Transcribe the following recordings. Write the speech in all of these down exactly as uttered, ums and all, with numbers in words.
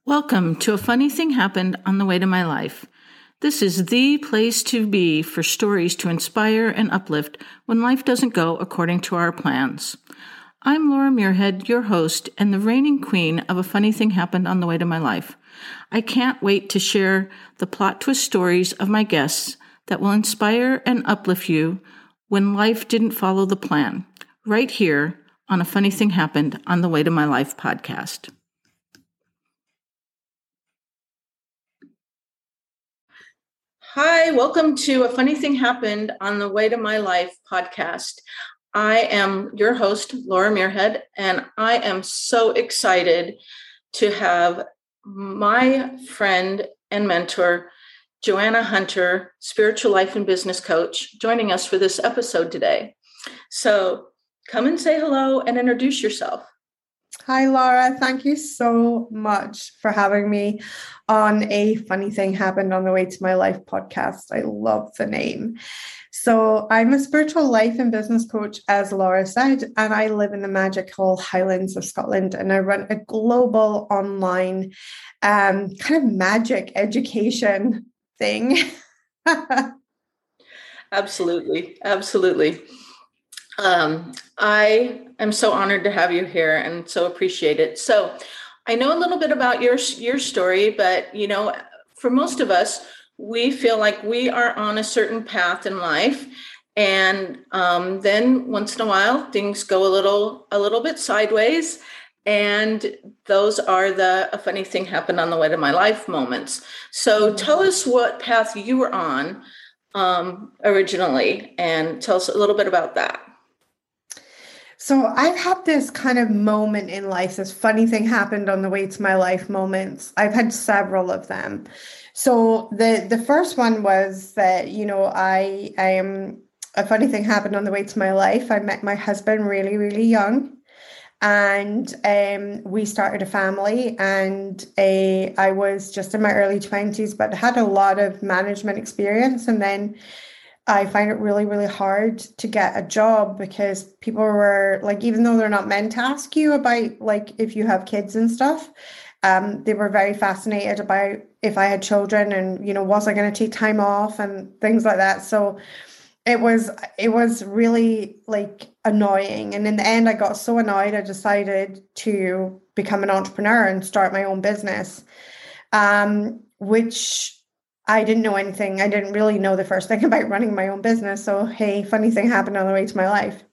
Welcome to A Funny Thing Happened on the Way to My Life. This is the place to be for stories to inspire and uplift when life doesn't go according to our plans. I'm Laura Muirhead, your host and the reigning queen of A Funny Thing Happened on the Way to My Life. I can't wait to share the plot twist stories of my guests that will inspire and uplift you when life didn't follow the plan, right here on A Funny Thing Happened on the Way to My Life podcast. Hi, welcome to A Funny Thing Happened on the Way to My Life podcast. I am your host, Laura Muirhead, and I am so excited to have my friend and mentor, Joanna Hunter, spiritual life and business coach, joining us for this episode today. So come and say hello and introduce yourself. Hi, Laura. Thank you so much for having me on A Funny Thing Happened on the Way to My Life podcast. I love the name. So I'm a spiritual life and business coach, as Laura said, and I live in the magical Highlands of Scotland, and I run a global online um, kind of magic education thing. Absolutely. Absolutely. Um, I am so honored to have you here and so appreciate it. So I know a little bit about your, your story, but, you know, for most of us, we feel like we are on a certain path in life. And um, then once in a while, things go a little, a little bit sideways. And those are the A Funny Thing Happened on the Way to My Life moments. So tell us what path you were on um, originally, and tell us a little bit about that. So I've had this kind of moment in life, this funny thing happened on the way to my life moments. I've had several of them. So the, the first one was that, you know, I, I am, a funny thing happened on the way to my life. I met my husband really, really young, and um, we started a family, and a, I was just in my early twenties, but had a lot of management experience. And then I find it really, really hard to get a job because people were like, even though they're not meant to ask you about like if you have kids and stuff, um, they were very fascinated about if I had children and, you know, was I going to take time off and things like that. So it was, it was really like annoying. And in the end, I got so annoyed, I decided to become an entrepreneur and start my own business, um, which I didn't know anything. I didn't really know the first thing about running my own business. So, hey, funny thing happened on the way to my life.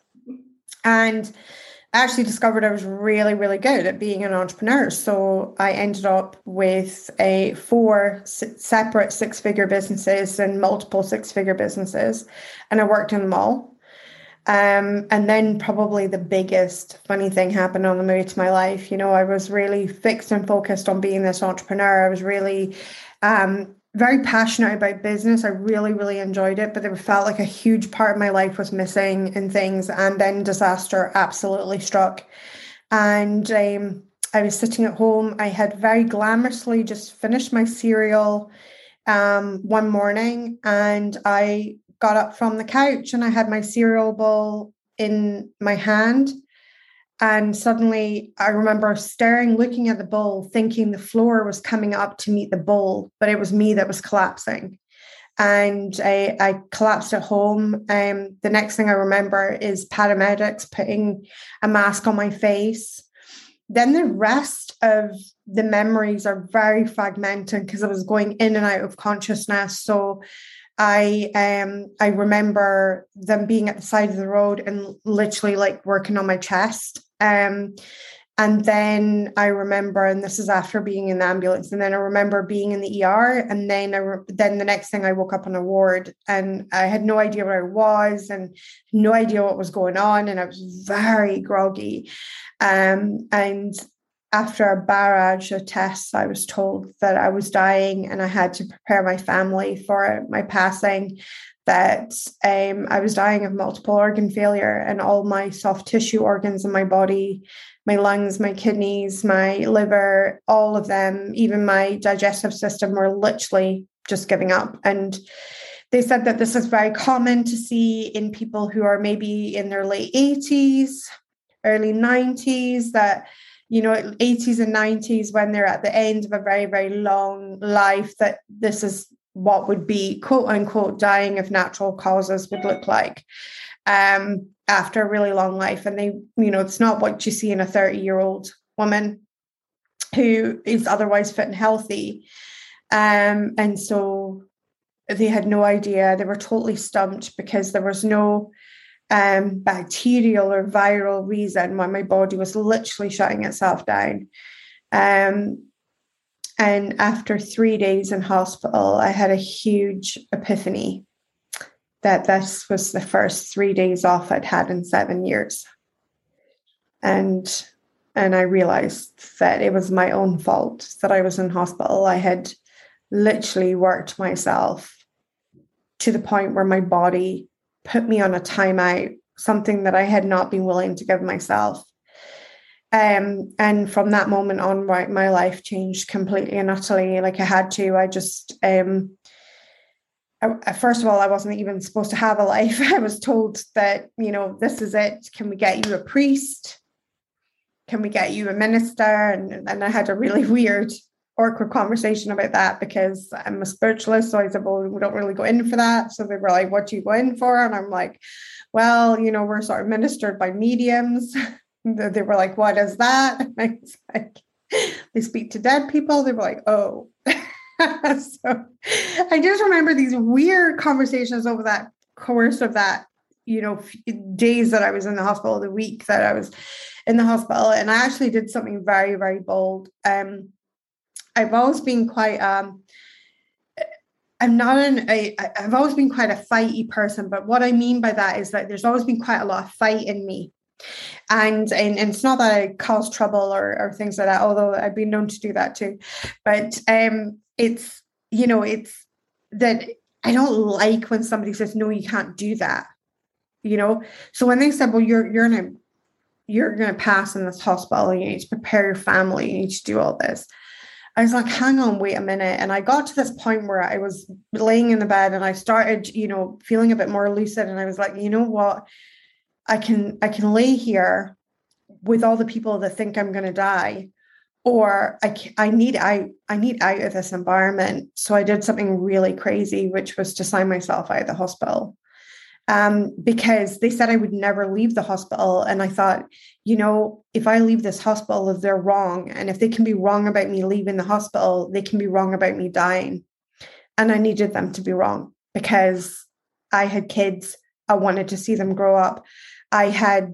And I actually discovered I was really, really good at being an entrepreneur. So I ended up with a four separate six-figure businesses and multiple six-figure businesses. And I worked in them all. Um, and then probably the biggest funny thing happened on the way to my life. You know, I was really fixed and focused on being this entrepreneur. I was really um, very passionate about business. I really, really enjoyed it, but it felt like a huge part of my life was missing and things. And then disaster absolutely struck. And um, I was sitting at home. I had very glamorously just finished my cereal um, one morning, and I got up from the couch and I had my cereal bowl in my hand. And suddenly I remember staring, looking at the bowl, thinking the floor was coming up to meet the bowl, but it was me that was collapsing. And I, I collapsed at home. Um, the next thing I remember is paramedics putting a mask on my face. Then the rest of the memories are very fragmented because I was going in and out of consciousness. So I um I remember them being at the side of the road and literally like working on my chest. Um, and then I remember, and this is after being in the ambulance, and then I remember being in the E R, and then I re- then the next thing I woke up on a ward, and I had no idea where I was, and no idea what was going on, and I was very groggy. Um, and after a barrage of tests, I was told that I was dying, and I had to prepare my family for my passing. That um, I was dying of multiple organ failure, and all my soft tissue organs in my body, my lungs, my kidneys, my liver, all of them, even my digestive system, were literally just giving up. And they said that this is very common to see in people who are maybe in their late eighties, early nineties, that you know, eighties and nineties, when they're at the end of a very, very long life, that this is what would be quote unquote dying of natural causes would look like um, after a really long life. And they, you know, it's not what you see in a thirty year old woman who is otherwise fit and healthy. Um, and so they had no idea. They were totally stumped because there was no um, bacterial or viral reason why my body was literally shutting itself down. Um, and after three days in hospital, I had a huge epiphany that this was the first three days off I'd had in seven years. And and I realized that it was my own fault that I was in hospital. I had literally worked myself to the point where my body put me on a timeout, something that I had not been willing to give myself. Um, and from that moment on, my, my life changed completely and utterly. Like I had to, I just, um, I, first of all, I wasn't even supposed to have a life. I was told that, you know, this is it. Can we get you a priest? Can we get you a minister? And, and I had a really weird, awkward conversation about that because I'm a spiritualist. So I said, well, we don't really go in for that. So they were like, what do you go in for? And I'm like, well, you know, we're sort of ministered by mediums. They were like, what is that? And I was like, they speak to dead people. They were like, oh. So I just remember these weird conversations over that course of that, you know, days that I was in the hospital, the week that I was in the hospital. And I actually did something very, very bold. Um, I've always been quite, um, I'm not an, a, I've always been quite a fighty person. But what I mean by that is that there's always been quite a lot of fight in me. And, and, and it's not that I cause trouble or, or things like that, although I've been known to do that too. But um, it's, you know, it's that I don't like when somebody says, no, you can't do that, you know? So when they said, well, you're, you're going to, you're going to pass in this hospital, you need to prepare your family, you need to do all this. I was like, hang on, wait a minute. And I got to this point where I was laying in the bed and I started, you know, feeling a bit more lucid. And I was like, you know what? I can, I can lay here with all the people that think I'm going to die, or I, I need, I, I need out of this environment. So I did something really crazy, which was to sign myself out of the hospital. Um, because they said I would never leave the hospital. And I thought, you know, if I leave this hospital, if they're wrong, and if they can be wrong about me leaving the hospital, they can be wrong about me dying. And I needed them to be wrong because I had kids. I wanted to see them grow up. I had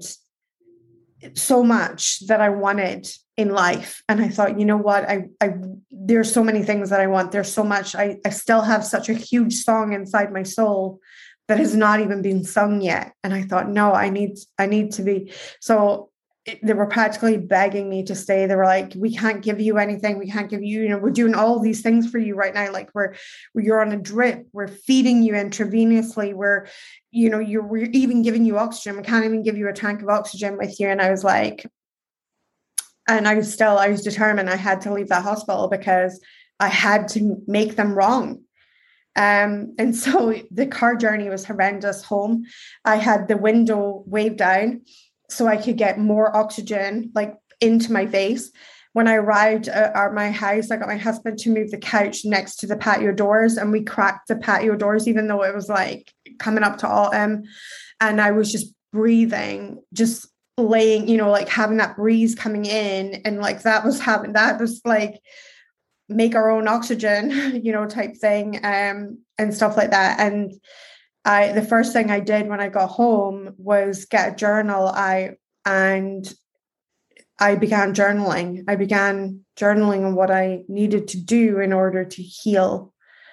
so much that I wanted in life. And I thought, you know what, I, I, there's so many things that I want. There's so much, I, I still have such a huge song inside my soul that has not even been sung yet. And I thought, no, I need, I need to be. So it, they were practically begging me to stay. They were like, we can't give you anything. We can't give you, you know, we're doing all these things for you right now. Like we're, you're on a drip. We're feeding you intravenously. We're, you know, you're, we're even giving you oxygen. We can't even give you a tank of oxygen with you. And I was like, and I was still, I was determined I had to leave that hospital because I had to make them wrong. Um, and so the car journey was horrendous home. I had the window waved down so I could get more oxygen like into my face. When I arrived at my house, I got my husband to move the couch next to the patio doors, and we cracked the patio doors, even though it was like coming up to autumn. And I was just breathing, just laying, you know, like having that breeze coming in. And like that was having, that was like make our own oxygen, you know, type thing, um, and stuff like that. And I, the first thing I did when I got home was get a journal. I, and I began journaling. I began journaling on what I needed to do in order to heal.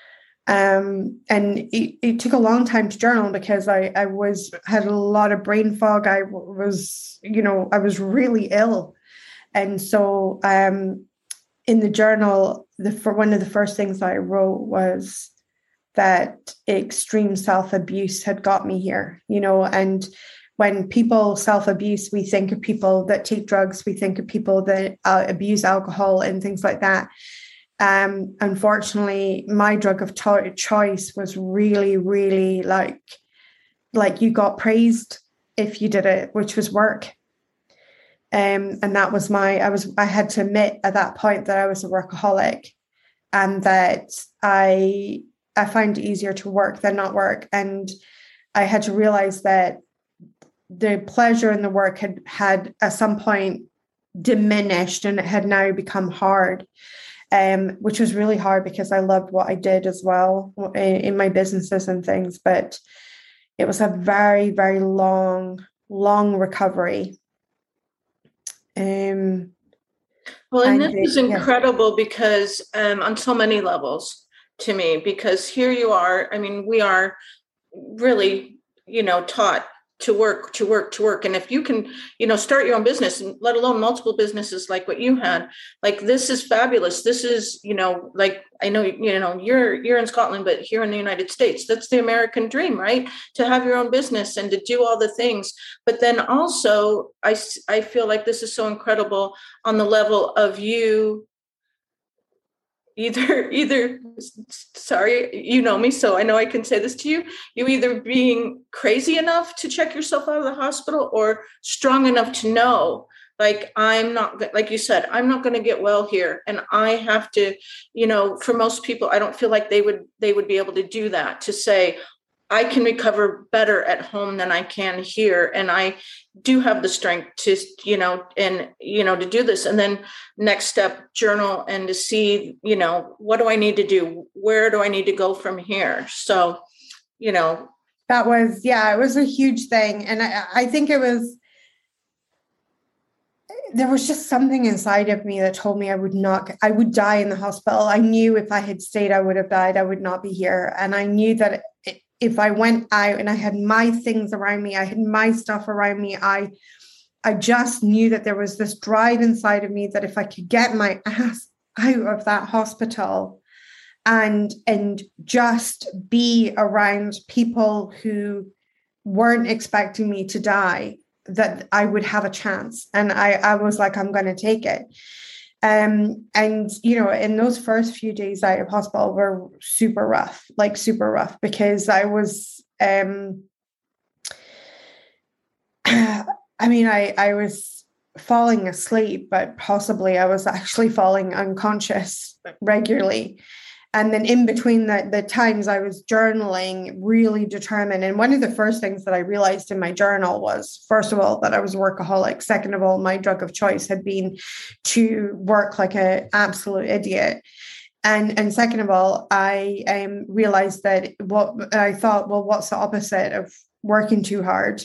Um, and it, it took a long time to journal because I, I was, had a lot of brain fog. I was, you know, I was really ill. And so, um, in the journal, the, for one of the first things I wrote was that extreme self-abuse had got me here, you know, and when people self-abuse, we think of people that take drugs, we think of people that uh, abuse alcohol and things like that. Um, unfortunately, my drug of to- choice was really, really like, like you got praised if you did it, which was work. Um, and that was my, I was, I had to admit at that point that I was a workaholic, and that I, I find it easier to work than not work. And I had to realize that the pleasure in the work had, had at some point diminished, and it had now become hard, um, which was really hard because I loved what I did as well in, in my businesses and things. But it was a very, very long, long recovery. Um, well, and this it, is incredible yeah. because um, on so many levels to me, because here you are, I mean, we are really, you know, taught to work, to work, to work. And if you can, you know, start your own business, and let alone multiple businesses like what you had, like, this is fabulous. This is, you know, like, I know, you know, you're, you're in Scotland, but here in the United States, that's the American dream, right? To have your own business and to do all the things. But then also, I, I feel like this is so incredible on the level of you either either sorry, you know me, so I know I can say this to you, you either being crazy enough to check yourself out of the hospital, or strong enough to know, like, I'm not, like you said, I'm not going to get well here, and I have to, you know, for most people, I don't feel like they would they would be able to do that, to say, I can recover better at home than I can here. And I do have the strength to, you know, and, you know, to do this. And then next step, journal, and to see, you know, what do I need to do? Where do I need to go from here? So, you know. That was, yeah, it was a huge thing. And I, I think it was, there was just something inside of me that told me I would not, I would die in the hospital. I knew if I had stayed, I would have died. I would not be here. And I knew that it, if I went out and I had my things around me, I had my stuff around me, I I just knew that there was this drive inside of me that if I could get my ass out of that hospital and and just be around people who weren't expecting me to die, that I would have a chance. And I, I was like, I'm going to take it. Um, and, you know, in those first few days out of hospital were super rough, like super rough, because I was, um, I mean, I, I was falling asleep, but possibly I was actually falling unconscious regularly. And then in between the, the times I was journaling, really determined. And one of the first things that I realized in my journal was, first of all, that I was a workaholic. Second of all, my drug of choice had been to work like an absolute idiot. And, and second of all, I um, realized that what I thought, well, what's the opposite of working too hard?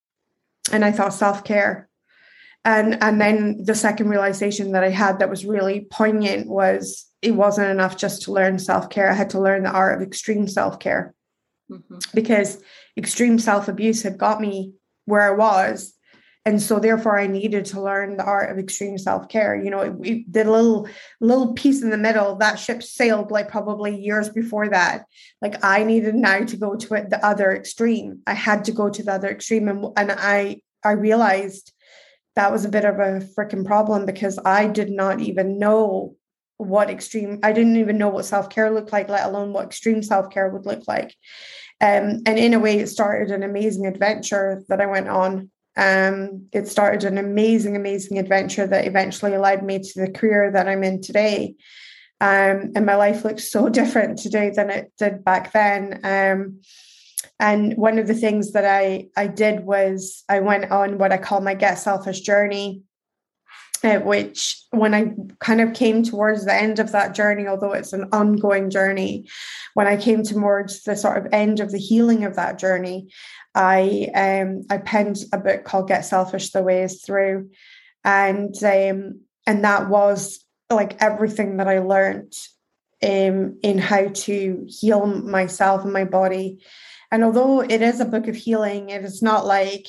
And I thought self-care. And, and then the second realization that I had that was really poignant was, it wasn't enough just to learn self-care. I had to learn the art of extreme self-care, mm-hmm. because extreme self-abuse had got me where I was. And so therefore I needed to learn the art of extreme self-care. You know, it, it, the little, little piece in the middle, that ship sailed like probably years before that. Like, I needed now to go to it, the other extreme. I had to go to the other extreme. And, and I, I realized that was a bit of a freaking problem, because I did not even know what extreme, I didn't even know what self-care looked like, let alone what extreme self-care would look like. Um, and in a way, it started an amazing adventure that I went on. Um, it started an amazing, amazing adventure that eventually led me to the career that I'm in today. Um, and my life looks so different today than it did back then. Um, and one of the things that I, I did was I went on what I call my Get Selfish journey. Uh, which when I kind of came towards the end of that journey, although it's an ongoing journey, when I came towards the sort of end of the healing of that journey, I um, I penned a book called Get Selfish, The Way Is Through. And, um, and that was like everything that I learned um, in how to heal myself and my body. And although it is a book of healing, it is not like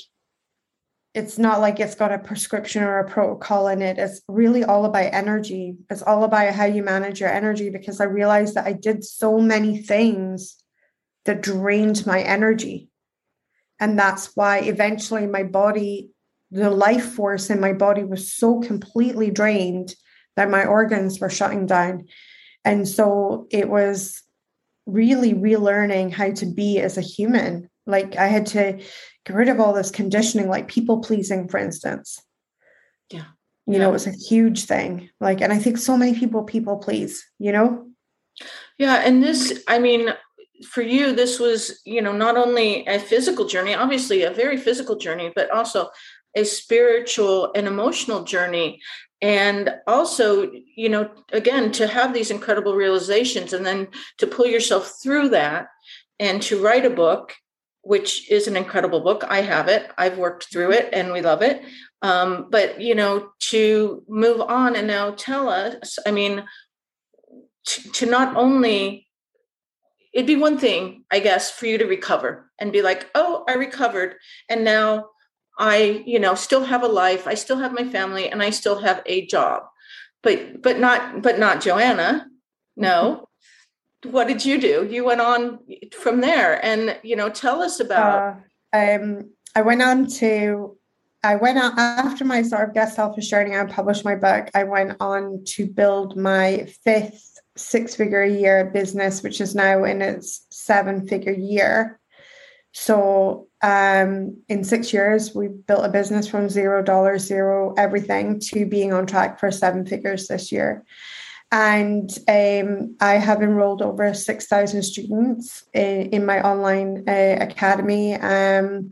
It's not like it's got a prescription or a protocol in it. It's really all about energy. It's all about how you manage your energy, because I realized that I did so many things that drained my energy. And that's why eventually my body, the life force in my body was so completely drained that my organs were shutting down. And so it was really relearning how to be as a human. Like, I had to get rid of all this conditioning, like people pleasing, for instance. Yeah. You Yeah. know, it's a huge thing. Like, and I think so many people people please, you know? Yeah. And this, I mean, for you, this was, you know, not only a physical journey, obviously a very physical journey, but also a spiritual and emotional journey. And also, you know, again, to have these incredible realizations and then to pull yourself through that and to write a book, which is an incredible book. I have it. I've worked through it and we love it. Um, but, you know, to move on and now tell us, I mean, to, to not only it'd be one thing, I guess, for you to recover and be like, oh, I recovered. And now I, you know, still have a life. I still have my family and I still have a job. But but not but not Joanna. No. What did you do? You went on from there. And, you know, tell us about. Uh, um, I went on to, I went on after my sort of Get Selfish journey and published my book. I went on to build my fifth six figure a year business, which is now in its seven figure year. So um, in six years, we built a business from zero dollars, zero everything to being on track for seven figures this year. And um, I have enrolled over six thousand students in, in my online uh, academy. Um,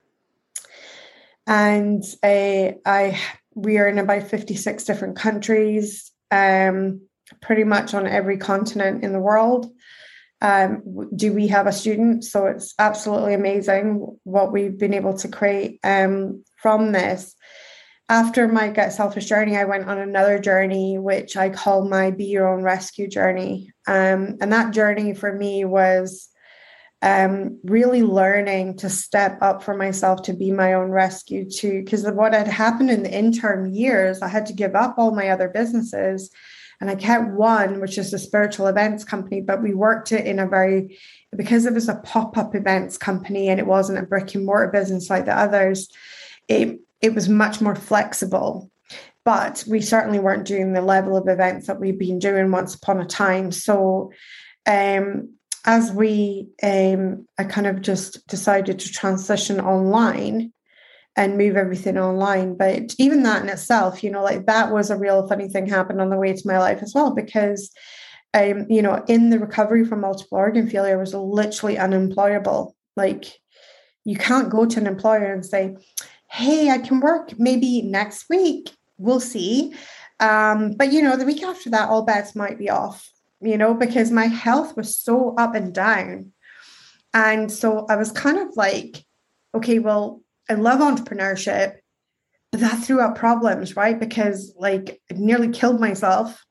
and uh, I we are in about fifty-six different countries, um, pretty much on every continent in the world. Um, do we have a student? So it's absolutely amazing what we've been able to create um, from this. After my Get Selfish journey, I went on another journey, which I call my Be Your Own Rescue journey. Um, and that journey for me was um, really learning to step up for myself, to be my own rescue too. Because of what had happened in the interim years, I had to give up all my other businesses. And I kept one, which is a spiritual events company, but we worked it in a very, because it was a pop-up events company and it wasn't a brick and mortar business like the others, it it was much more flexible, but we certainly weren't doing the level of events that we've been doing once upon a time. So um, as we, um, I kind of just decided to transition online and move everything online. But even that in itself, you know, like that was a real funny thing happened on the way to my life as well, because, um, you know, in the recovery from multiple organ failure, I was literally unemployable. Like you can't go to an employer and say, hey, I can work maybe next week. We'll see. Um, but, you know, the week after that, all bets might be off, you know, because my health was so up and down. And so I was kind of like, okay, well, I love entrepreneurship, but that threw up problems, right? Because like I nearly killed myself.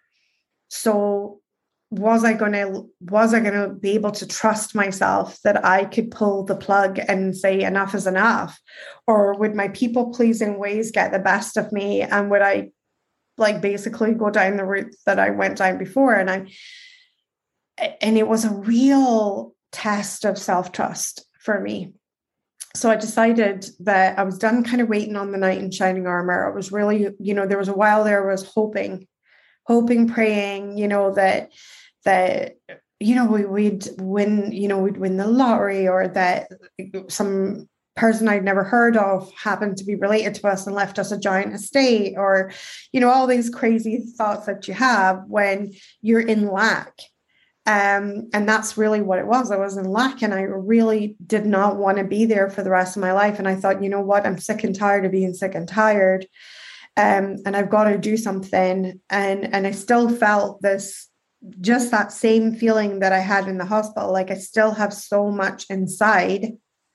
So was I going to, was I going to be able to trust myself that I could pull the plug and say enough is enough? Or would my people pleasing ways get the best of me? And would I like basically go down the route that I went down before? And I, and it was a real test of self-trust for me. So I decided that I was done kind of waiting on the knight in shining armor. I was really, you know, there was a while there I was hoping, hoping, praying, you know, that, that, you know, we, we'd win, you know, we'd win the lottery, or that some person I'd never heard of happened to be related to us and left us a giant estate, or, you know, all these crazy thoughts that you have when you're in lack. Um, and that's really what it was. I was in lack and I really did not want to be there for the rest of my life. And I thought, you know what, I'm sick and tired of being sick and tired. Um, and I've got to do something. And, and I still felt this, just that same feeling that I had in the hospital. Like I still have so much inside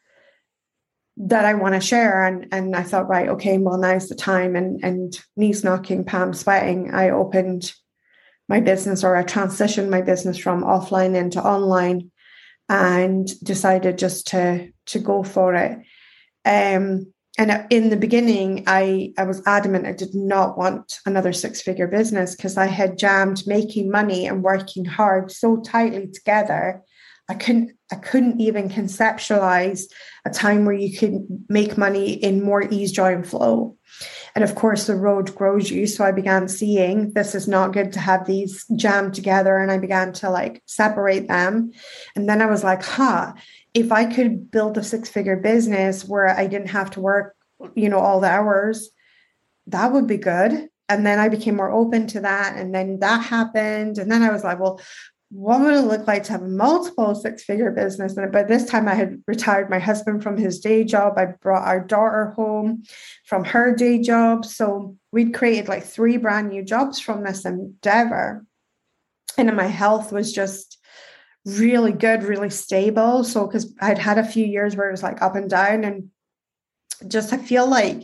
that I want to share. And, and I thought, right, okay, well, now's the time. And, and knees knocking, palms sweating, I opened my business, or I transitioned my business from offline into online, and decided just to, to go for it. Um, and in the beginning, I, I was adamant I did not want another six-figure business, because I had jammed making money and working hard so tightly together. I couldn't, I couldn't even conceptualize a time where you could make money in more ease, joy, and flow. And of course, the road grows you. So I began seeing this is not good to have these jammed together. And I began to like separate them. And then I was like, huh, if I could build a six-figure business where I didn't have to work, you know, all the hours, that would be good. And then I became more open to that. And then that happened. And then I was like, well, what would it look like to have a multiple six-figure business? And by this time I had retired my husband from his day job. I brought our daughter home from her day job. So we'd created like three brand new jobs from this endeavor. And my health was just really good, really stable. So because I'd had a few years where it was like up and down, and just I feel like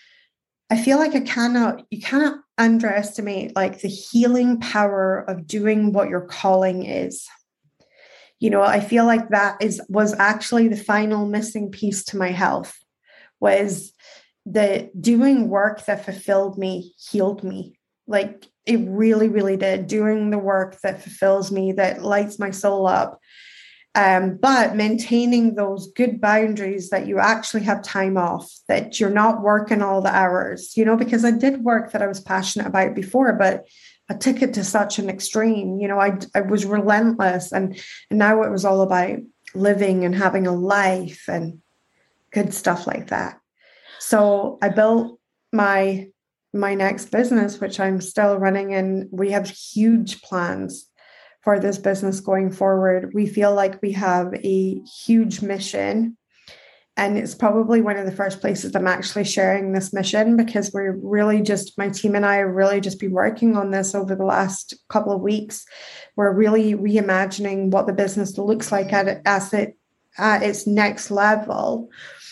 I feel like I cannot, you cannot underestimate like the healing power of doing what your calling is. You know, I feel like that is was actually the final missing piece to my health, was the doing work that fulfilled me, healed me. Like it really, really did. Doing the work that fulfills me, that lights my soul up. Um, but maintaining those good boundaries that you actually have time off, that you're not working all the hours, you know, because I did work that I was passionate about before, but I took it to such an extreme, you know, I, I was relentless, and, and now it was all about living and having a life and good stuff like that. So I built my, my next business, which I'm still running, and we have huge plans for this business going forward. We feel like we have a huge mission, and it's probably one of the first places I'm actually sharing this mission, because we're really just, my team and I have really just been working on this over the last couple of weeks. We're really reimagining what the business looks like at it, as it at its next level.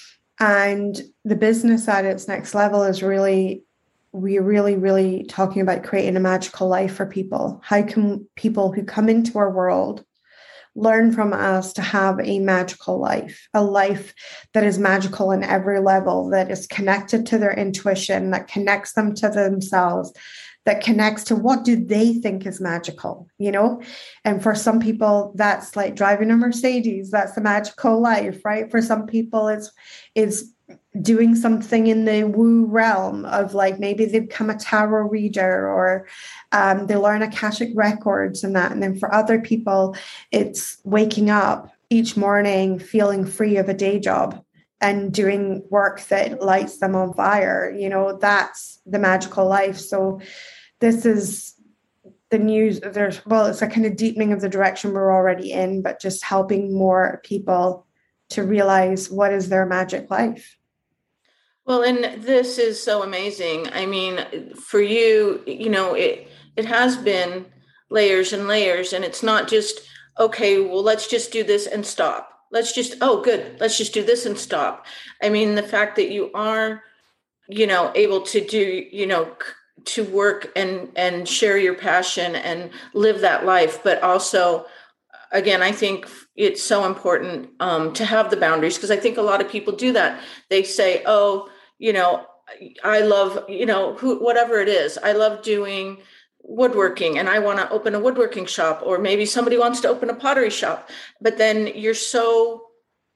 And the business at its next level is really, we're really, really talking about creating a magical life for people. How can people who come into our world learn from us to have a magical life, a life that is magical in every level, that is connected to their intuition, that connects them to themselves, that connects to what do they think is magical, you know? And for some people, that's like driving a Mercedes. That's the magical life, right? For some people, it's, it's doing something in the woo realm of like, maybe they become a tarot reader, or um, they learn Akashic records and that. And then for other people, it's waking up each morning feeling free of a day job and doing work that lights them on fire. You know, that's the magical life. So this is the news. There's, well, it's a kind of deepening of the direction we're already in, but just helping more people to realize what is their magic life. Well, and this is so amazing. I mean, for you, you know, it it has been layers and layers, and it's not just, okay, well, let's just do this and stop. Let's just, oh, good, let's just do this and stop. I mean, the fact that you are, you know, able to do, you know, to work and and share your passion and live that life, but also, again, I think it's so important um, to have the boundaries, because I think a lot of people do that. They say, oh, you know, I love, you know, who, whatever it is, I love doing woodworking and I want to open a woodworking shop, or maybe somebody wants to open a pottery shop, but then you're so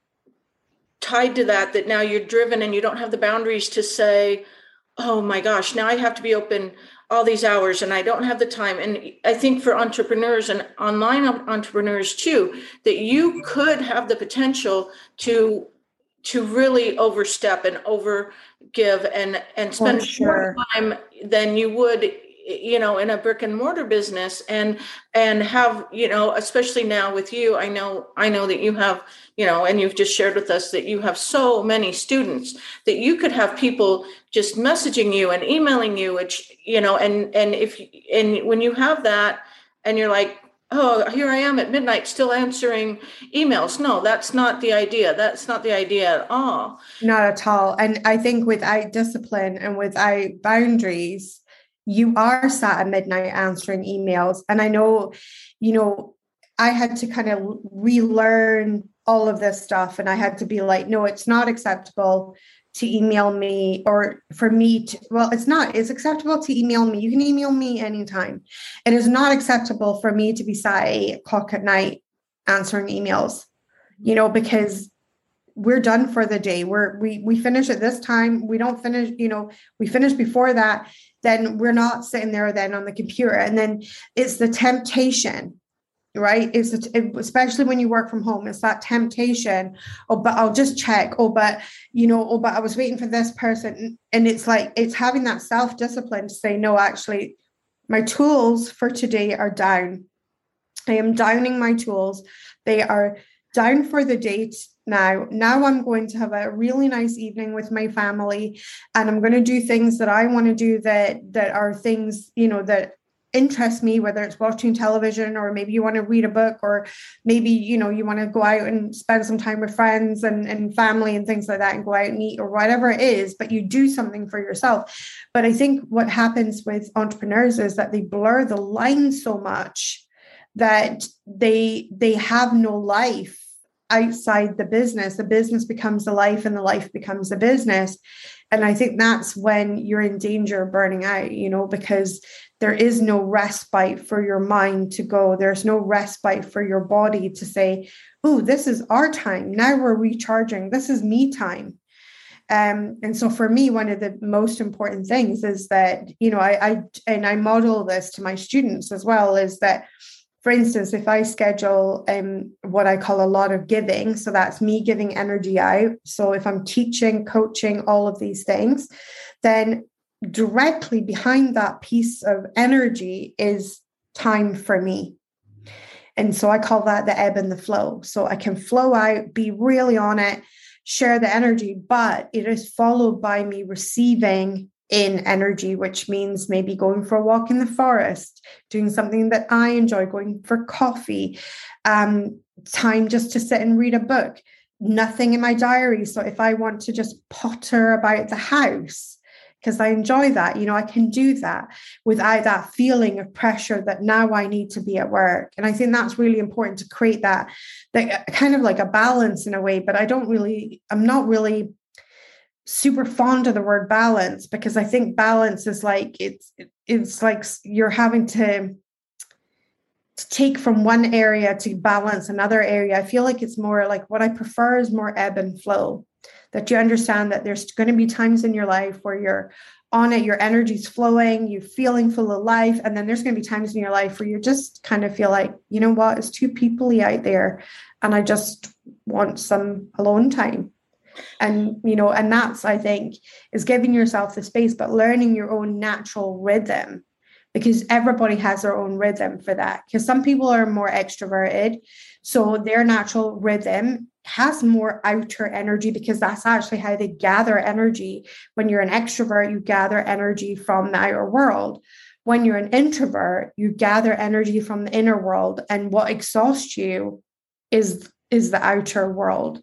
tied to that, that now you're driven and you don't have the boundaries to say, oh my gosh, now I have to be open all these hours and I don't have the time. And I think for entrepreneurs and online entrepreneurs too, that you could have the potential to to really overstep and over give and and spend sure. more time than you would, you know, in a brick and mortar business, and and have, you know, especially now with you, I know I know that you have, you know, and you've just shared with us that you have so many students, that you could have people just messaging you and emailing you, which, you know, and and if and when you have that and you're like, oh, here I am at midnight still answering emails. No, that's not the idea. That's not the idea at all. Not at all. And I think without discipline and without boundaries, you are sat at midnight answering emails. And I know, you know, I had to kind of relearn all of this stuff. And I had to be like, no, it's not acceptable to email me, or for me to, well, it's not, it's acceptable to email me. You can email me anytime. It is not acceptable for me to be sat at eight o'clock at night answering emails, you know, because we're done for the day. We're, we, we finish at this time. We don't finish, you know, we finish before that, then we're not sitting there then on the computer. And then it's the temptation, right? Is it, especially when you work from home, it's that temptation. Oh, but I'll just check. Oh, but you know, oh, but I was waiting for this person. And it's like, it's having that self-discipline to say, no, actually, my tools for today are down. I am downing my tools. They are down for the date now. Now I'm going to have a really nice evening with my family, and I'm going to do things that I want to do that that are things, you know, that interest me, whether it's watching television, or maybe you want to read a book, or maybe, you know, you want to go out and spend some time with friends and, and family and things like that, and go out and eat or whatever it is, but you do something for yourself. But I think what happens with entrepreneurs is that they blur the line so much that they they have no life outside the business. The business becomes the life, and the life becomes the business. And I think that's when you're in danger of burning out, you know, because there is no respite for your mind to go. There's no respite for your body to say, oh, this is our time. Now we're recharging. This is me time. Um, and so for me, one of the most important things is that, you know, I, I and I model this to my students as well, is that, for instance, if I schedule um, what I call a lot of giving, so that's me giving energy out. So if I'm teaching, coaching, all of these things, then directly behind that piece of energy is time for me. And so I call that the ebb and the flow. So I can flow out, be really on it, share the energy, but it is followed by me receiving in energy, which means maybe going for a walk in the forest, doing something that I enjoy, going for coffee, um, time just to sit and read a book, nothing in my diary. So if I want to just potter about the house, because I enjoy that, you know, I can do that without that feeling of pressure that now I need to be at work. And I think that's really important to create that, that kind of like a balance in a way, but I don't really, I'm not really super fond of the word balance, because I think balance is like, it's, it's like you're having to, to take from one area to balance another area. I feel like it's more like, what I prefer is more ebb and flow, that you understand that there's going to be times in your life where you're on it, your energy's flowing, you're feeling full of life. And then there's going to be times in your life where you just kind of feel like, you know what, it's too people-y out there, and I just want some alone time. And, you know, and that's, I think, is giving yourself the space, but learning your own natural rhythm, because everybody has their own rhythm for that. Because some people are more extroverted, so their natural rhythm has more outer energy, because that's actually how they gather energy. When you're an extrovert, you gather energy from the outer world. When you're an introvert, you gather energy from the inner world. And what exhausts you is, is the outer world.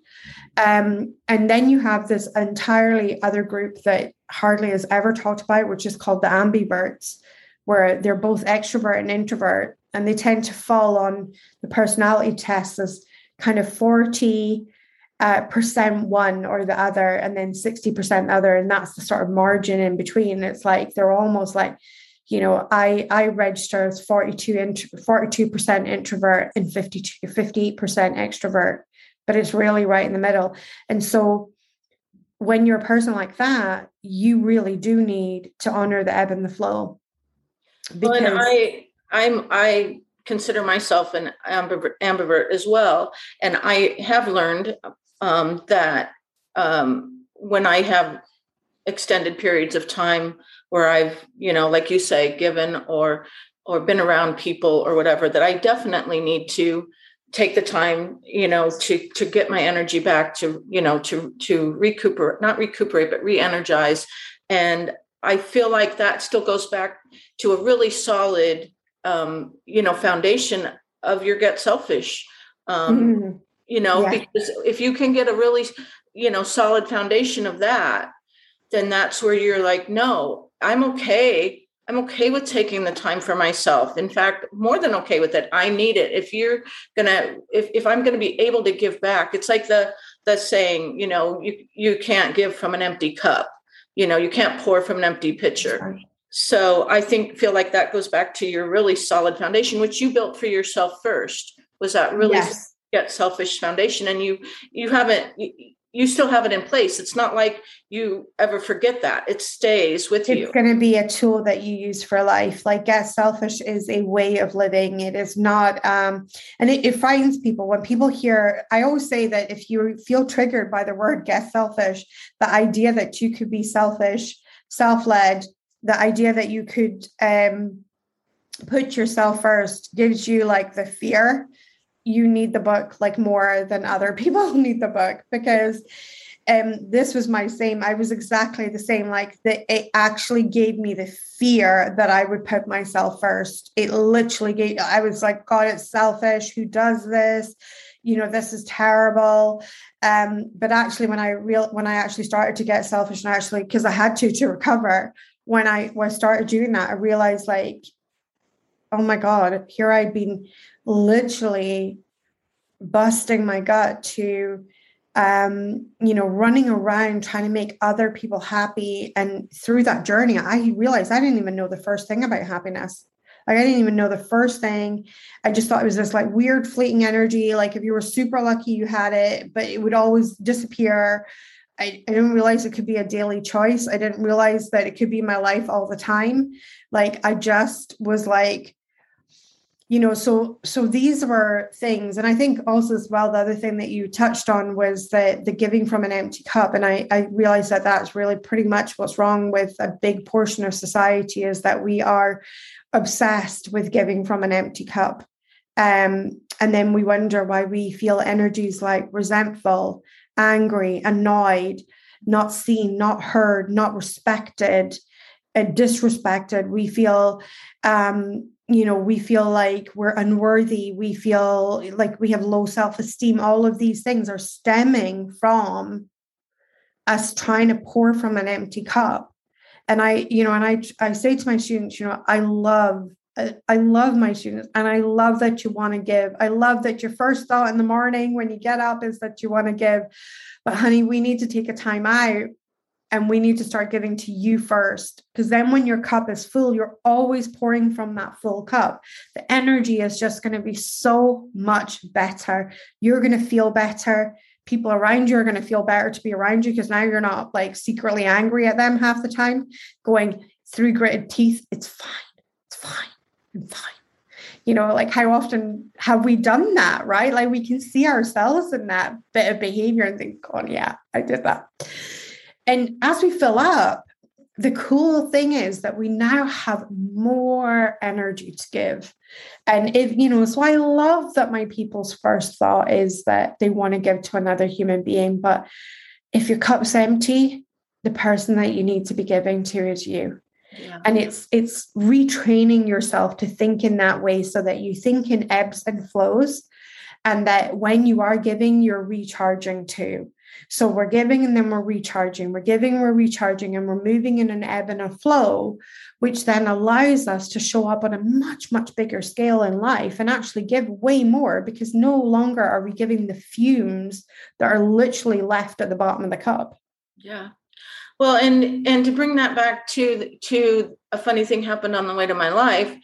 Um, and then you have this entirely other group that hardly is ever talked about, which is called the ambiverts, where they're both extrovert and introvert, and they tend to fall on the personality test as kind of forty uh, percent one or the other, and then sixty percent other. And that's the sort of margin in between. It's like, they're almost like, you know, I, I register as forty-two percent introvert and fifty-two, fifty-eight percent extrovert, but it's really right in the middle. And so when you're a person like that, you really do need to honor the ebb and the flow. Because well, and I, I'm, I consider myself an ambivert, ambivert as well. And I have learned um, that um, when I have extended periods of time where I've, you know, like you say, given or, or been around people or whatever, that I definitely need to take the time, you know, to, to get my energy back, to, you know, to, to recuperate, not recuperate, but re-energize. And I feel like that still goes back to a really solid, um, you know, foundation of your Get Selfish, um, mm-hmm. you know, yeah. Because if you can get a really, you know, solid foundation of that, then that's where you're like, no, I'm okay. I'm okay with taking the time for myself. In fact, more than okay with it. I need it. If you're going to, if, if I'm going to be able to give back, it's like the, the saying, you know, you, you can't give from an empty cup. You know, you can't pour from an empty pitcher. So I think, feel like that goes back to your really solid foundation, which you built for yourself first, was that really yes. Get Selfish foundation. And you, you haven't, you, you still have it in place. It's not like you ever forget that. It stays with you. It's going to be a tool that you use for life. Like, Get Selfish is a way of living. It is not, um, and it, it frightens people when people hear, I always say that if you feel triggered by the word get selfish, the idea that you could be selfish, self-led, the idea that you could um, put yourself first gives you like the fear. You need the book like more than other people need the book, because um, this was my same. I was exactly the same. Like, that, it actually gave me the fear that I would put myself first. It literally gave, I was like, God, it's selfish. Who does this? You know, this is terrible. Um, but actually, when I real when I actually started to get selfish, and actually, because I had to to recover, when I when I started doing that, I realized, like, oh my God, here I'd been literally busting my gut to, um, you know, running around trying to make other people happy. And through that journey, I realized I didn't even know the first thing about happiness. Like, I didn't even know the first thing. I just thought it was this like weird fleeting energy. Like, if you were super lucky, you had it, but it would always disappear. I, I didn't realize it could be a daily choice. I didn't realize that it could be my life all the time. Like, I just was like, you know, so so these were things. And I think also as well, the other thing that you touched on was the, the giving from an empty cup. And I, I realized that that's really pretty much what's wrong with a big portion of society, is that we are obsessed with giving from an empty cup. Um, and then we wonder why we feel energies like resentful, angry, annoyed, not seen, not heard, not respected, uh, disrespected. We feel, um, you know, we feel like we're unworthy. We feel like we have low self-esteem. All of these things are stemming from us trying to pour from an empty cup. And I, you know, and I, I say to my students, you know, I love, I love my students, and I love that you want to give. I love that your first thought in the morning when you get up is that you want to give. But honey, we need to take a time out, and we need to start giving to you first, because then when your cup is full, you're always pouring from that full cup. The energy is just going to be so much better. You're going to feel better. People around you are going to feel better to be around you, because now you're not like secretly angry at them half the time, going through gritted teeth. It's fine. It's fine. I'm fine. You know, like, how often have we done that, right? Like, we can see ourselves in that bit of behavior and think, oh yeah, I did that. And as we fill up, the cool thing is that we now have more energy to give. And if, you know, so I love that my people's first thought is that they want to give to another human being. But if your cup's empty, the person that you need to be giving to is you. Yeah. And it's it's retraining yourself to think in that way, so that you think in ebbs and flows, and that when you are giving, you're recharging too. So we're giving and then we're recharging, we're giving, we're recharging, and we're moving in an ebb and a flow, which then allows us to show up on a much, much bigger scale in life and actually give way more, because no longer are we giving the fumes that are literally left at the bottom of the cup. Yeah. Well, and and to bring that back to to a funny thing happened on the way to my life.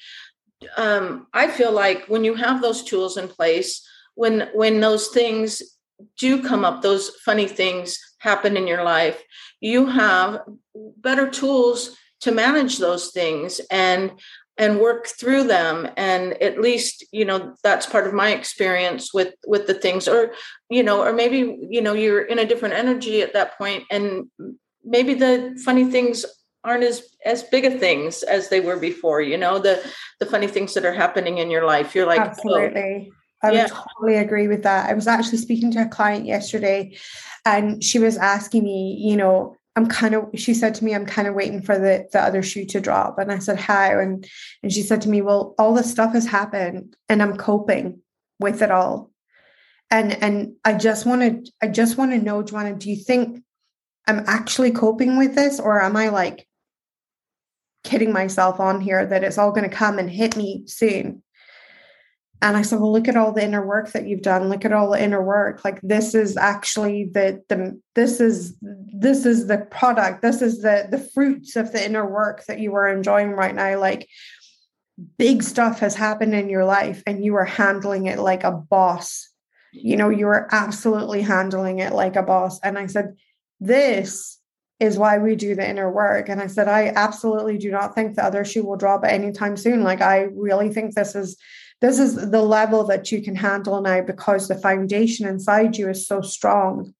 Um, I feel like when you have those tools in place, when when those things do come up, those funny things happen in your life, you have better tools to manage those things and and work through them. And at least, you know, that's part of my experience with with the things, or, you know, or maybe, you know, you're in a different energy at that point, and maybe the funny things aren't as as big a things as they were before, you know, the the funny things that are happening in your life. You're like, absolutely. Oh. I Yeah. would totally agree with that. I was actually speaking to a client yesterday, and she was asking me, you know, I'm kind of, she said to me, I'm kind of waiting for the, the other shoe to drop. And I said, how? And, and she said to me, well, all this stuff has happened and I'm coping with it all. And, and I just want to, I just want to know, Joanna, do you think I'm actually coping with this, or am I like kidding myself on here that it's all going to come and hit me soon? And I said, well, look at all the inner work that you've done. Look at all the inner work. Like, this is actually the, the this is this is the product. This is the the fruits of the inner work that you are enjoying right now. Like, big stuff has happened in your life and you are handling it like a boss. You know, you were absolutely handling it like a boss. And I said, this is why we do the inner work. And I said, I absolutely do not think the other shoe will drop anytime soon. Like, I really think this is this is the level that you can handle now, because the foundation inside you is so strong.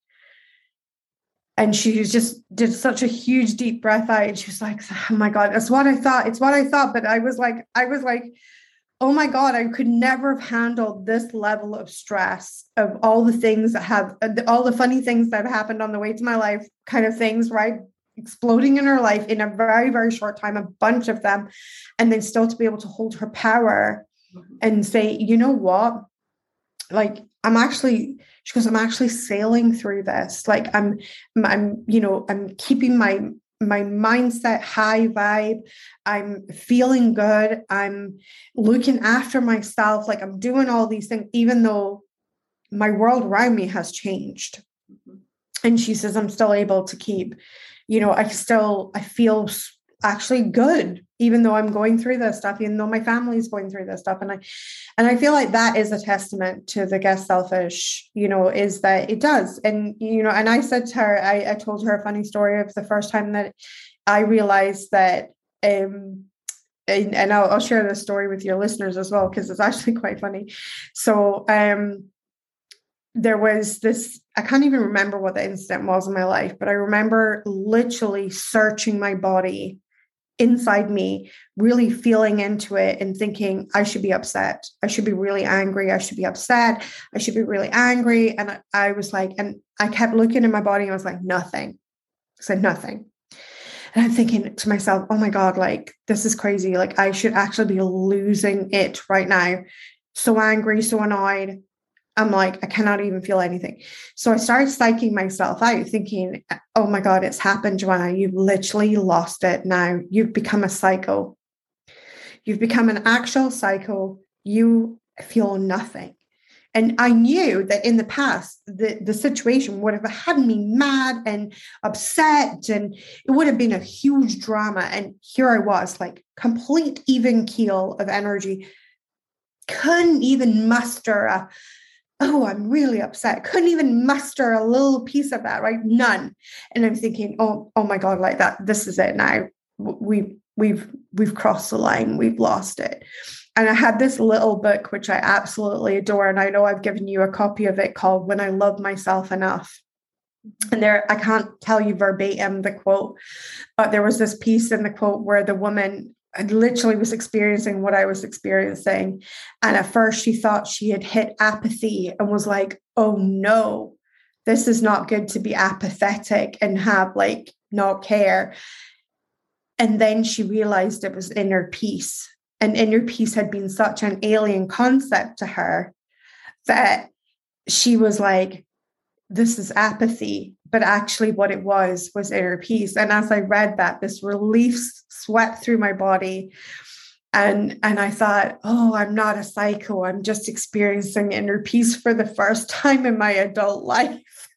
And she just did such a huge deep breath out. And she was like, oh my God, that's what I thought. It's what I thought. But I was like, I was like, oh my God, I could never have handled this level of stress, of all the things that have, all the funny things that have happened on the way to my life, kind of things, right? Exploding in her life in a very, very short time, a bunch of them. And then still to be able to hold her power and say, you know what? Like, I'm actually, she goes, I'm actually sailing through this. Like, I'm, I'm, you know, I'm keeping my, my mindset high vibe. I'm feeling good. I'm looking after myself. Like, I'm doing all these things, even though my world around me has changed. Mm-hmm. And she says, I'm still able to keep, you know, I still, I feel actually good, even though I'm going through this stuff, even though my family's going through this stuff. And I, and I feel like that is a testament to the Get Selfish, you know, is that it does. And, you know, and I said to her, I, I told her a funny story of the first time that I realized that, um, and, and I'll, I'll share this story with your listeners as well, because it's actually quite funny. So, um, there was this, I can't even remember what the incident was in my life, but I remember literally searching my body inside me, really feeling into it and thinking, I should be upset. I should be really angry. I should be upset. I should be really angry. And I, I was like, and I kept looking in my body and I was like, nothing. I said nothing. And I'm thinking to myself, oh my God, like, this is crazy. Like, I should actually be losing it right now. So angry, so annoyed. I'm like, I cannot even feel anything. So I started psyching myself out, thinking, oh my God, it's happened, Joanna. You've literally lost it now. You've become a psycho. You've become an actual psycho. You feel nothing. And I knew that in the past, the, the situation would have had me mad and upset, and it would have been a huge drama. And here I was, like, complete even keel of energy. Couldn't even muster a, oh, I'm really upset. Couldn't even muster a little piece of that, right? None. And I'm thinking, oh, oh my God, like that, this is it now. We've, we've, we've crossed the line. We've lost it. And I had this little book, which I absolutely adore. And I know I've given you a copy of it, called When I Love Myself Enough. And there, I can't tell you verbatim the quote, but there was this piece in the quote where the woman I literally was experiencing what I was experiencing. And at first she thought she had hit apathy and was like, oh no, this is not good to be apathetic and have, like, not care. And then she realized it was inner peace. And inner peace had been such an alien concept to her that she was like, this is apathy. But actually what it was, was inner peace. And as I read that, this relief swept through my body. And, and I thought, oh, I'm not a psycho. I'm just experiencing inner peace for the first time in my adult life.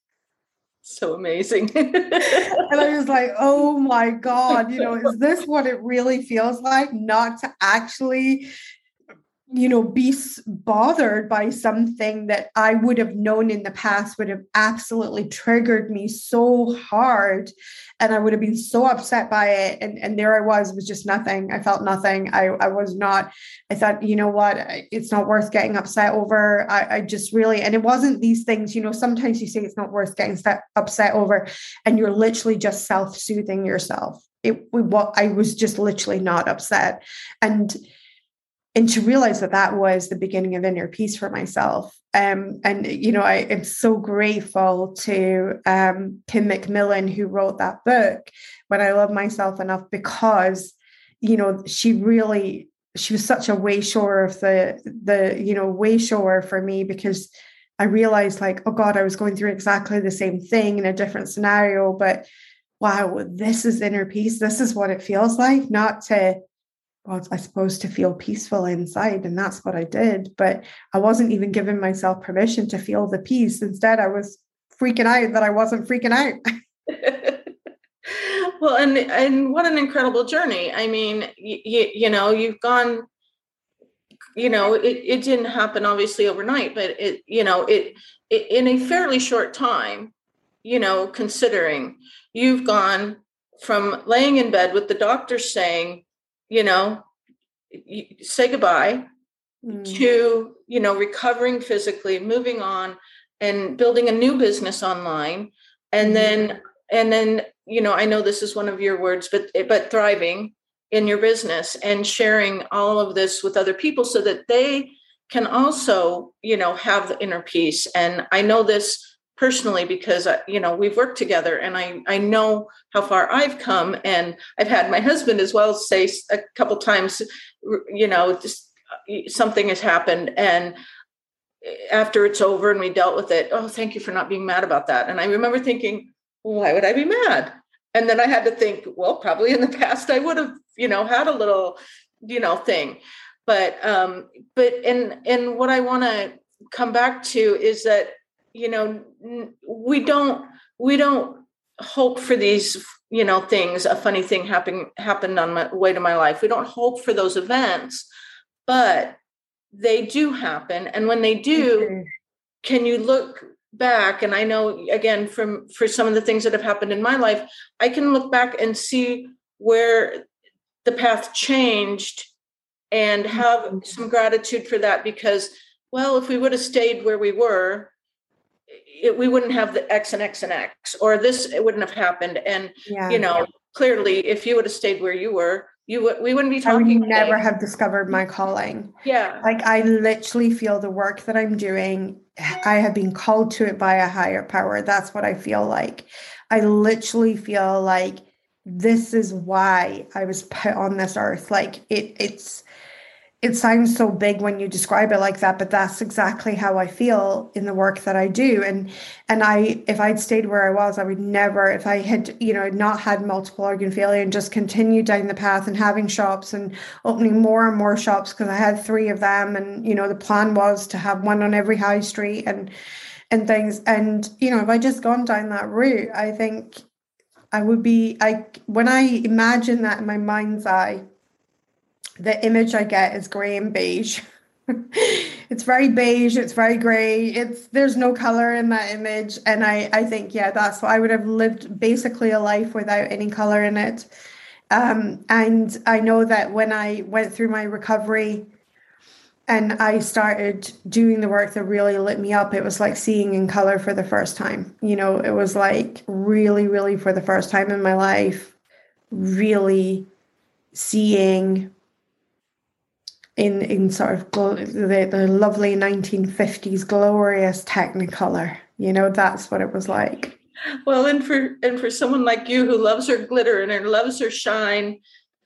So amazing. And I was like, oh my God, you know, is this what it really feels like? Not to actually, you know, be bothered by something that I would have known in the past would have absolutely triggered me so hard. And I would have been so upset by it. And, and there I was, it was just nothing. I felt nothing. I, I was not, I thought, you know what, it's not worth getting upset over. I, I just really, and it wasn't these things, you know, sometimes you say it's not worth getting upset over and you're literally just self-soothing yourself. It, what I was just literally not upset. And And to realize that that was the beginning of inner peace for myself. Um, and, you know, I am so grateful to um, Kim McMillan, who wrote that book, When I Love Myself Enough, because, you know, she really, she was such a way shower of the, the, you know, way shower for me, because I realized, like, oh God, I was going through exactly the same thing in a different scenario, but wow, this is inner peace. This is what it feels like, not to, well, I suppose to feel peaceful inside. And that's what I did. But I wasn't even giving myself permission to feel the peace. Instead, I was freaking out that I wasn't freaking out. Well, and and what an incredible journey. I mean, you, you know, you've gone you know, it, it didn't happen obviously overnight, but it, you know, it, it in a fairly short time, you know, considering you've gone from laying in bed with the doctor saying, you know, say goodbye mm. to, you know, recovering physically, moving on and building a new business online. And mm. then, and then, you know, I know this is one of your words, but, but thriving in your business and sharing all of this with other people so that they can also, you know, have the inner peace. And I know this personally because, you know, we've worked together and I, I know how far I've come. And I've had my husband as well say a couple times, you know, just something has happened. And after it's over and we dealt with it, oh, thank you for not being mad about that. And I remember thinking, well, why would I be mad? And then I had to think, well, probably in the past I would have, you know, had a little, you know, thing. But, um, but, and, and what I want to come back to is that, you know, we don't, we don't hope for these, you know, things, a funny thing happened, happened on my way to my life. We don't hope for those events, but they do happen. And when they do, mm-hmm. can you look back? And I know, again, from, for some of the things that have happened in my life, I can look back and see where the path changed and have mm-hmm. some gratitude for that because, well, if we would have stayed where we were, it, we wouldn't have the X and X and X, or this, it wouldn't have happened. And, yeah. you know, clearly if you would have stayed where you were, you would, we wouldn't be talking. I would never today. have discovered my calling. Yeah. Like I literally feel the work that I'm doing, I have been called to it by a higher power. That's what I feel like. I literally feel like this is why I was put on this earth. Like it, it's, it sounds so big when you describe it like that, but that's exactly how I feel in the work that I do. And, and I, if I'd stayed where I was, I would never, if I had, you know, not had multiple organ failure and just continued down the path and having shops and opening more and more shops, because I had three of them. And, you know, the plan was to have one on every high street and, and things. And, you know, if I just gone down that route, I think I would be, I, when I imagine that in my mind's eye, the image I get is gray and beige. It's very beige. It's very gray. It's there's no color in that image. And I, I think, yeah, that's what I would have lived basically a life without any color in it. Um, and I know that when I went through my recovery and I started doing the work that really lit me up, it was like seeing in color for the first time. You know, it was like really, really for the first time in my life, really seeing in in sort of glo- the, the lovely nineteen fifties glorious Technicolor. You know, that's what it was like. Well, and for and for someone like you who loves her glitter and her loves her shine,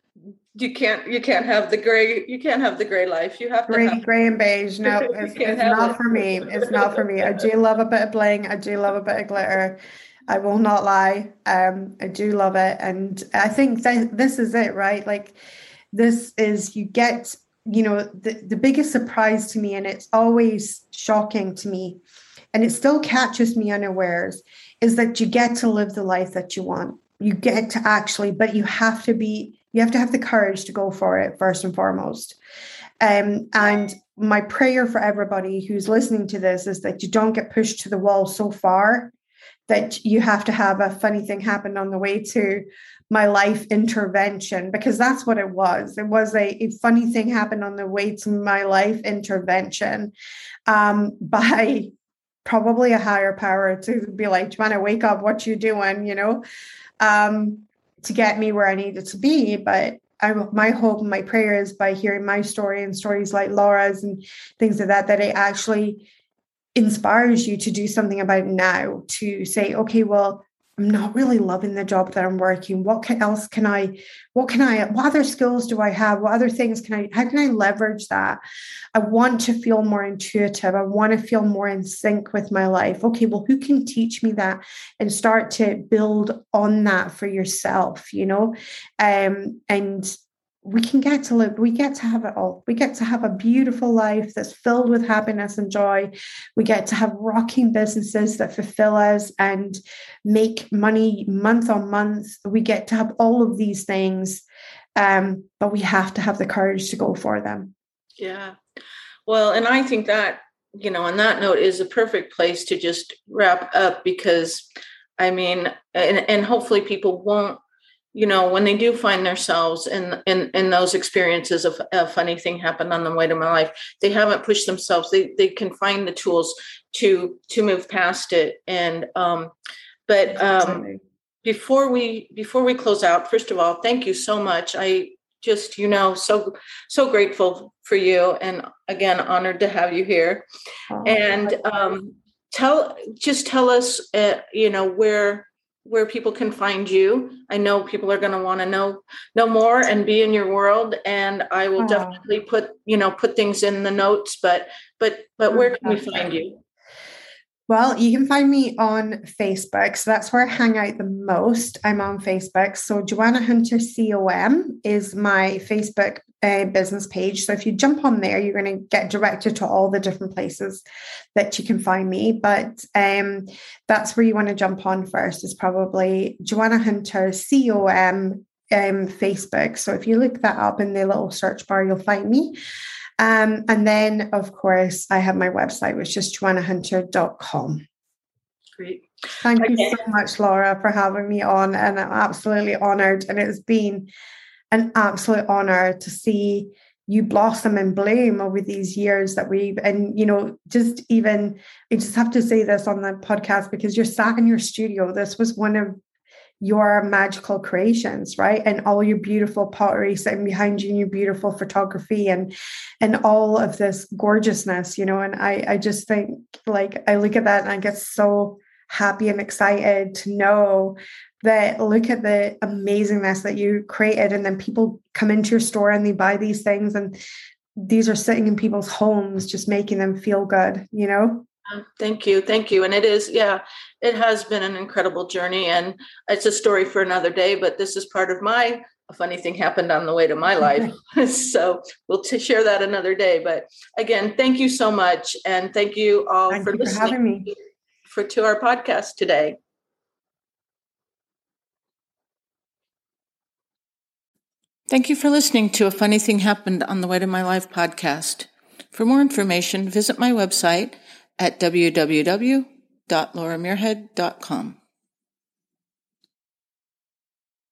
you can't you can't have the gray you can't have the gray life. You have to gray, have gray and beige. No, it's, it's not it. for me. It's not for me. I do love a bit of bling. I do love a bit of glitter. I will not lie. Um, I do love it, and I think that this is it, right? Like, this is you get. You know, the, the biggest surprise to me, and it's always shocking to me, and it still catches me unawares, is that you get to live the life that you want. You get to actually, but you have to be, you have to have the courage to go for it first and foremost. Um, and my prayer for everybody who's listening to this is that you don't get pushed to the wall so far that you have to have a funny thing happen on the way to my life intervention, because that's what it was. It was a, a funny thing happened on the way to my life intervention um, by probably a higher power to be like, do you want to wake up? What you doing? You know, um, to get me where I needed to be. But I, my hope and my prayer is by hearing my story and stories like Laura's and things like that, that it actually inspires you to do something about it now, to say, okay, well, I'm not really loving the job that I'm working. What can, else can I, what can I, what other skills do I have? What other things can I, how can I leverage that? I want to feel more intuitive. I want to feel more in sync with my life. Okay, well, who can teach me that? And start to build on that for yourself, you know? Um, and we can get to live, we get to have it all. We get to have a beautiful life that's filled with happiness and joy. We get to have rocking businesses that fulfill us and make money month on month. We get to have all of these things, um, but we have to have the courage to go for them. Yeah. Well, and I think that, you know, on that note is a perfect place to just wrap up because I mean, and, and hopefully people won't, you know, when they do find themselves in in, in those experiences of a funny thing happened on the way to my life, they haven't pushed themselves. They they can find the tools to to move past it. And um, but um, before we before we close out, first of all, thank you so much. I just, you know, so so grateful for you, and again, honored to have you here. Oh, and um, tell just tell us, uh, you know, where where people can find you. I know people are going to want to know know more and be in your world, and I will oh. definitely put you know put things in the notes. But but but where can we find you? Well, you can find me on Facebook. So that's where I hang out the most. I'm on Facebook. So Joanna Hunter C O M is my Facebook uh, business page. So if you jump on there, you're going to get directed to all the different places that you can find me. But um, that's where you want to jump on first, is probably Joanna Hunter C O M um, Facebook. So if you look that up in the little search bar, you'll find me. Um, and then, of course, I have my website, which is joanna hunter dot com. Great. Thank okay. you so much, Laura, for having me on. And I'm absolutely honored. And it's been an absolute honor to see you blossom and bloom over these years that we've, and, you know, just even, I just have to say this on the podcast because you're sat in your studio. This was one of your magical creations, right? And all your beautiful pottery sitting behind you and your beautiful photography and and all of this gorgeousness, you know, and I, I just think, like, I look at that and I get so happy and excited to know that, look at the amazingness that you created, and then people come into your store and they buy these things and these are sitting in people's homes, just making them feel good, you know? Thank you. Thank you. And it is, yeah, it has been an incredible journey, and it's a story for another day, but this is part of my, a funny thing happened on the way to my life. So we'll t- share that another day. But again, thank you so much. And thank you all thank for you listening for having me. For, to our podcast today. Thank you for listening to A Funny Thing Happened on the Way to My Life podcast. For more information, visit my website at w w w dot laura muirhead dot com.